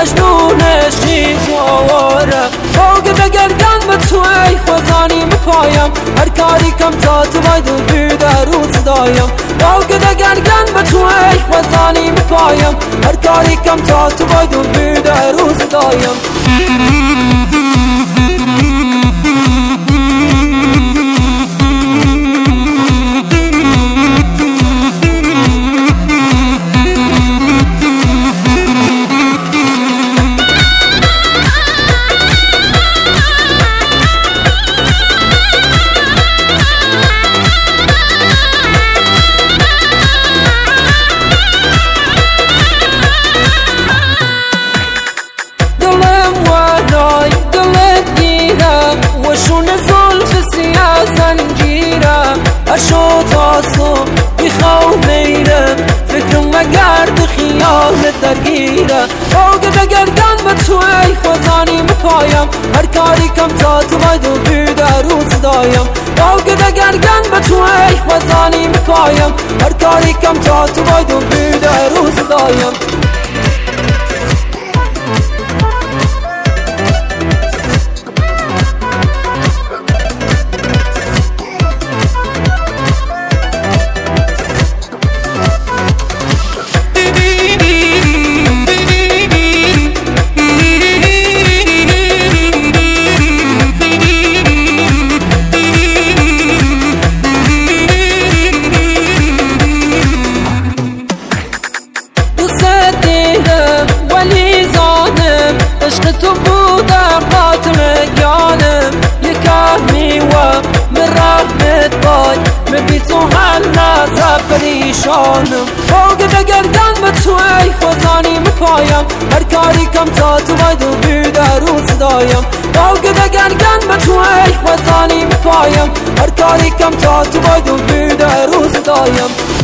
مجنونشی تو آواره باقی بگردن به تو ای خوزانی پایم هر کاری کم تا تو باید و بیده روز دایم باقی بگردن به تو ای خوزانی پایم هر کاری کم تا تو باید و بیده روز دایم اشو تاسو میخوام میرم فکرم مگرد خیالت درگیره باقی بگردن به تو ای خوزانی پایم هر کاری کم تا تو باید و بیده روز دایم باقی بگردن به تو ای خوزانی پایم هر کاری کم تا تو باید و بیده روز دایم عشق تو بودم قاطر گانم یکمی و من رحمت بای من بی تو هر لحظه پریشانم باقی بگردن به تو ای خوزانی پایم هر کاری کم تا تو باید و بیده روز دایم باقی بگردن به تو ای خوزانی پایم هر کاری کم تا تو باید و بیده روز دایم